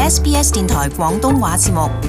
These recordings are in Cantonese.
SBS 電台廣東話節目。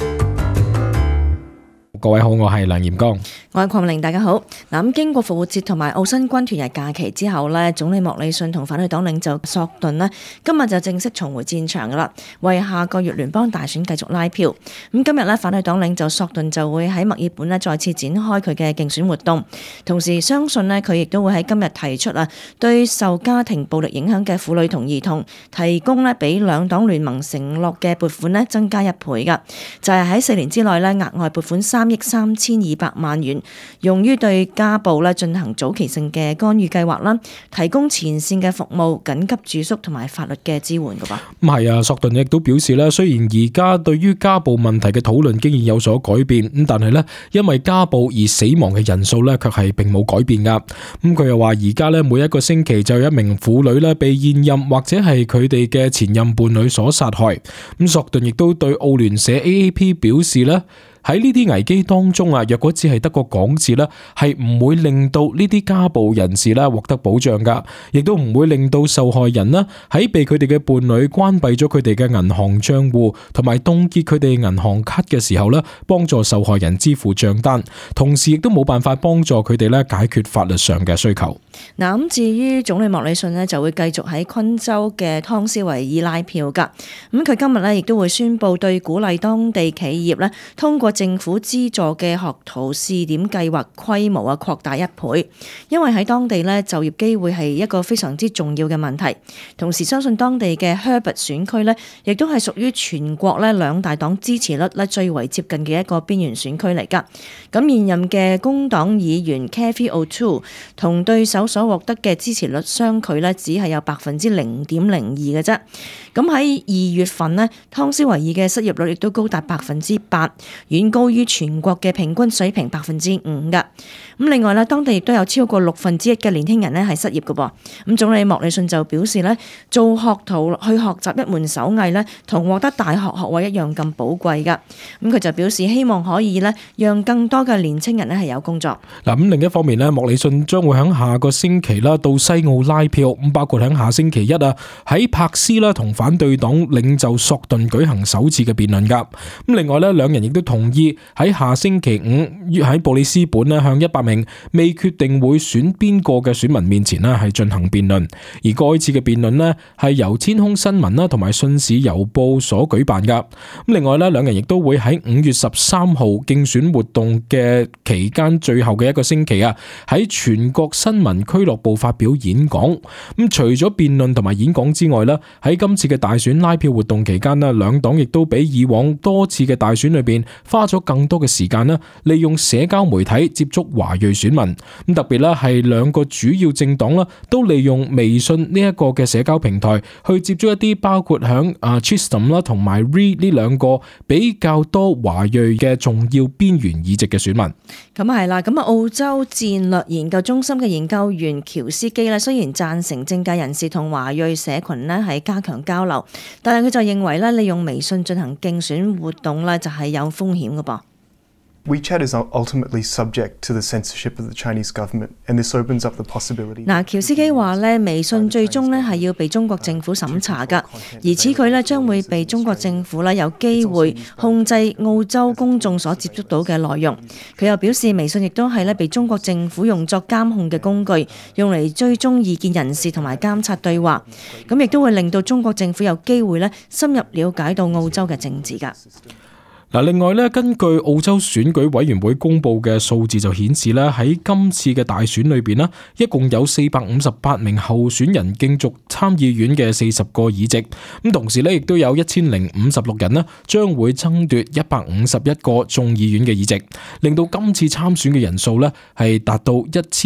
各位好，我係梁炎光， 我係鄺玲，大家好。咁經過復活節同埋澳新軍團日假期之後呢，總理莫里遜同反對黨領袖索頓呢，今日就正式重回戰場噶啦，為下個月聯邦大選繼續拉票。咁今日呢，反對黨領袖索頓就會喺墨爾本呢再次展開佢嘅競選活動，同時相信呢，佢亦都會喺今日提出對受家庭暴力影響嘅婦女同兒童提供呢比兩黨聯盟承諾嘅撥款呢增加1倍噶，就係喺4年之內呢額外撥款3億3200萬元，用於對家暴進行早期性嘅干預計劃啦，提供前線嘅服務、緊急住宿同埋法律嘅支援噶噃。 咁係啊，索頓亦都表示咧，雖然而家對於家暴問題嘅討論經已有所改變，咁但係咧因為家暴而死亡嘅人數咧卻係並冇改變噶。咁佢又話而家咧每一個星期就有一名婦女咧被現任或者係佢哋嘅前任伴侶所殺害。咁索頓亦都對澳聯社 AAP 表示咧，喺呢啲危機當中若果只係得個講字咧，係唔會令到呢啲家暴人士咧獲得保障噶，亦都唔會令到受害人咧喺被佢哋嘅伴侶關閉咗佢哋嘅銀行賬戶同埋凍結佢哋銀行卡嘅時候咧，幫助受害人支付賬單，同時亦都冇辦法幫助佢哋咧解決法律上嘅需求。 嗱，咁至於總理莫里遜咧就會繼續喺昆州嘅湯斯維爾拉票噶。咁佢今日咧亦都會宣布對鼓勵當地企業咧通過政府資助嘅學徒試點計劃規模擴大1倍，因為喺當地咧就業機會係一個非常之重要嘅問題。同時相信當地嘅 Herbert 選區咧亦都係屬於全國咧兩大黨支持率咧最為接近嘅一個邊緣選區嚟噶。咁現任嘅工黨議員 Cathy O'Toole 同對手所獲得嘅支持率相距咧只係有0.02%嘅啫。咁喺2月份呢，湯斯維爾嘅失業率亦都高達8%，遠高於全國嘅平均水平5%噶。咁另外咧，當地亦都有超過1/6嘅年輕人咧係失業嘅噃。咁總理莫里遜就表示咧，做學徒去學習一門手藝咧，同獲得大學學位一樣咁寶貴噶。咁佢就表示希望可以咧，讓更多嘅年輕人咧係有工作。 嗱，咁另一方面咧，莫里遜將會喺下個星期啦到西澳拉票，咁包括喺下星期一喺柏斯啦同反對黨領袖索頓舉行首次嘅辯論噶。咁另外咧，兩人亦都同意喺下星期5喺布里斯本咧向100名未決定會選邊個嘅選民面前咧係進行辯論，而該次嘅辯論咧係由天空新聞啦同埋信使郵報所舉辦噶。咁另外咧，兩人亦都會喺5月13號競選活動嘅期間最後嘅一個星期喺全國新聞俱樂部發表演講。咁除咗辯論同埋演講之外咧，喺今次嘅大選拉票活動期間咧，兩黨亦都比以往多次嘅大選裏邊花咗更多嘅時間利用社交媒體接觸華裔選民。咁特別係兩個主要政黨都利用微信呢一個嘅社交平台去接觸一啲包括響Chisholm 啦同埋 Reid 呢兩個比較多華裔嘅重要邊緣議席嘅選民。 咁係啦，咁澳洲戰略研究中心嘅研究員喬斯基咧，雖然贊成政界人士同華裔社群咧係加強交流，但係佢就認為咧，利用微信進行競選活動咧就係有風險嘅噃。 WeChat is ultimately subject to the censorship of the Chinese government, and this opens up the possibility. 嗱，喬斯基話咧，微信最終咧係要被中國政府審查噶，而此舉咧將會被中國政府咧有機會控制澳洲公眾所接觸到嘅內容。佢又表示，微信亦都係咧被中國政府用作監控嘅工具，用嚟追蹤異見人士同埋監察對話。咁亦都會令到中國政府有機會咧深入了解到澳洲嘅政治噶。 另外咧，根據澳洲選舉委員會公布嘅數字就顯示咧，喺今次嘅大選裏邊一共有458名候選人競逐參議院嘅40個議席，咁同時咧亦都有1056人將會爭奪151個眾議院嘅議席，令到今次參選嘅人數係達到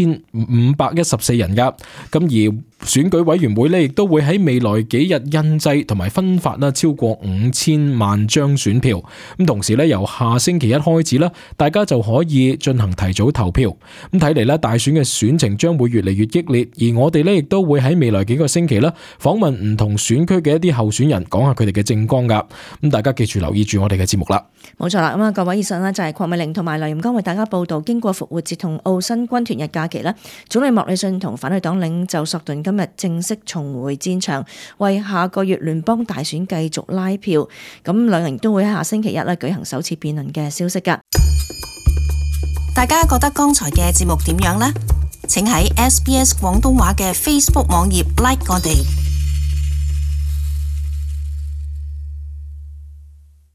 1514人噶。咁而選舉委員會亦都會喺未來幾日印製同埋分發超過5000萬張選票。咁同時由下星期一開始大家就可以進行提早投票。咁睇嚟大選嘅選情將會越嚟越激烈，而我哋亦都會喺未來幾個星期訪問唔同選區嘅一啲候選人，講下佢哋嘅政綱噶。咁大家記住留意住我哋嘅節目啦。 冇錯啦，咁啊各位以上就係鄺美玲同埋梁炎光為大家報道，經過復活節同澳新軍團日假期總理莫里遜同反對黨領袖索頓今日正式重回戰場，為下個月聯邦大選繼續拉票。咁兩人都會喺下星期一咧舉行首次辯論嘅消息㗎。 大家覺得剛才嘅節目點樣呢？請喺SBS 廣東話嘅 Facebook 網頁 like 我哋。